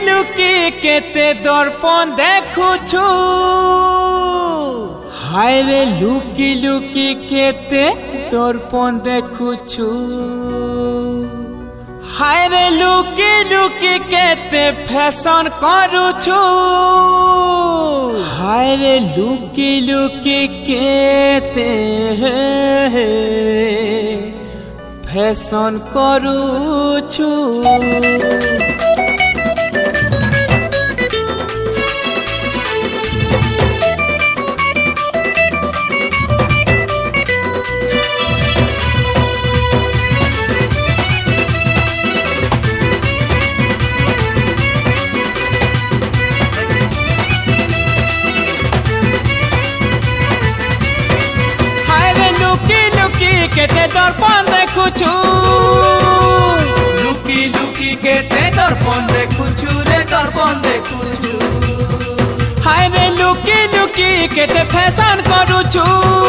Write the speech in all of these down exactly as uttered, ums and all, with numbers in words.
लुकी केते दर्पण देखुछु हाय रे लुकी लुकी केते दर्पण देखुछु हाय रे लुकी लुकी केते फैशन करुछु हाय रे लुकी लुकी केते फैशन करुछु केते दर्पण देखुछु लुकी लुकी केते दर्पण देखुछु रे दर्पण देखुछु हाय रे लुकी लुकी केते फैशन करुछु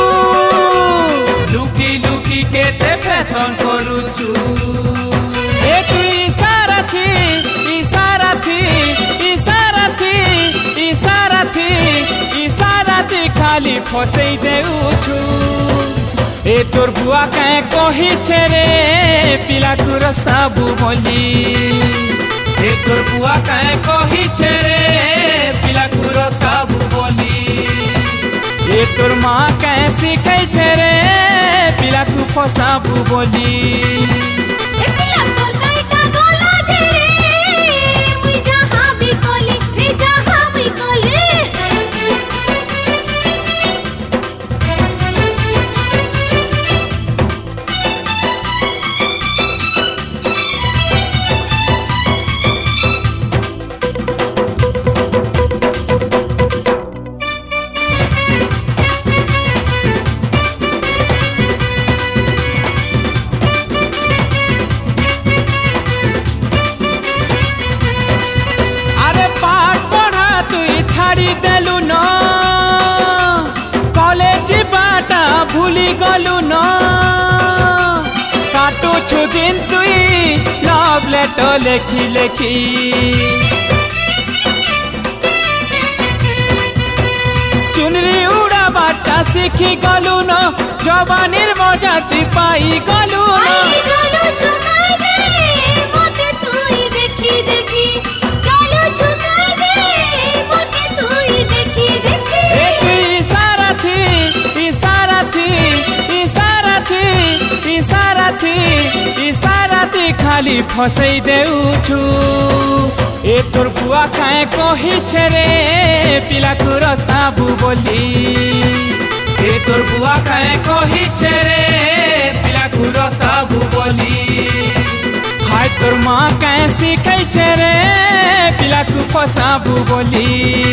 लुकी लुकी केते फैशन करुछु एक इशारा थी इशारा थी इशारा थी इशारा थी इशारा थी खाली फसई देउछु ए तोर बुआ कहे कही छेरे पिला कुर साबु बोली ए तोर बुआ कहे कही छेरे पिला कुर साबु बोली ए तोर माँ कहे सिखै छेरे पिला कु फसाबु बोली देलु न कॉलेज बाटा भूली गलु न काटू छु दिन तुई लव लेटर लेखी लेखी चुनरी उड़ा बाटा सीखी गलु न जवानीर मजा ती पाई गलु न खाली फसई देउछु ए तोर बुआ काहे कही छेरे पिला कुर साबु बोली ए तोर बुआ काहे कही छेरे पिला कुर साबु बोली हाय तोर माँ काहे सिखै छेरे पिला कु फसाबु बोली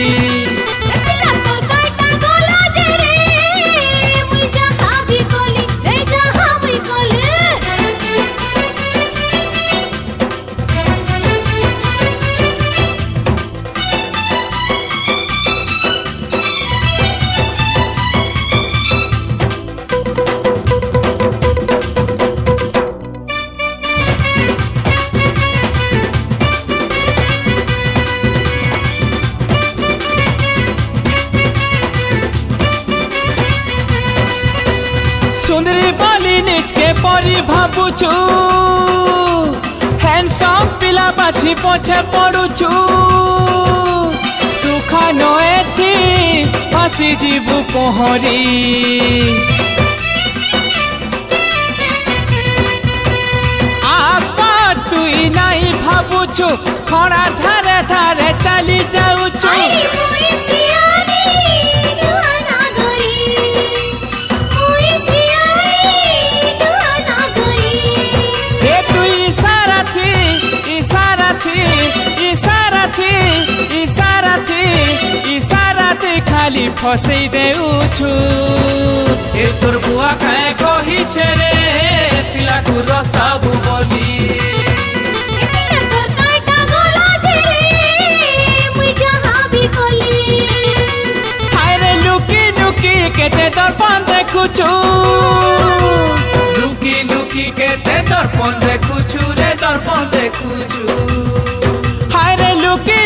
सुंदरी बाली निज के परी भाबुछु हैंडसम पिला बाछी पछे पड़ुछु सुखा नएथी फासी जीवु पहरी आका तुई नाई भाबुछु खड़ा धारे धारे चली जाउछु खाली फसई देउछु ए तोर बुआ काहे कही छेरे पिला कुर साबु बोली हाय रे लुकी लुकी केते दर्पण देखुछु लुकी लुकी केते दर्पण देखुछु रे दर्पण देखुछु हाय रे लुकी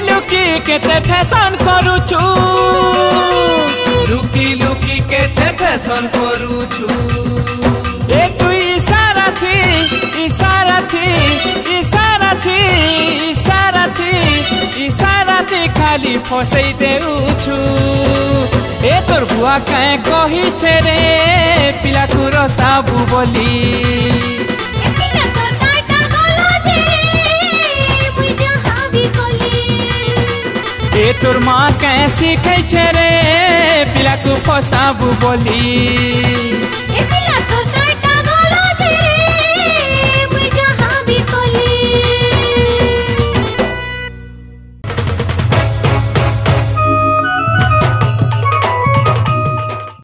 केते फैशन करूछु लुकी लुकी केते फैशन करूछु ए तू इशारा थी इशारा थी इशारा थी इशारा थी इशारा थी खाली फसई देउछु ए तोर बुआ काहे कही छे रे पिला को रसाबू बोली ए तोर माँ कैसी सीखे छे रे पिला को फसाबू बोली।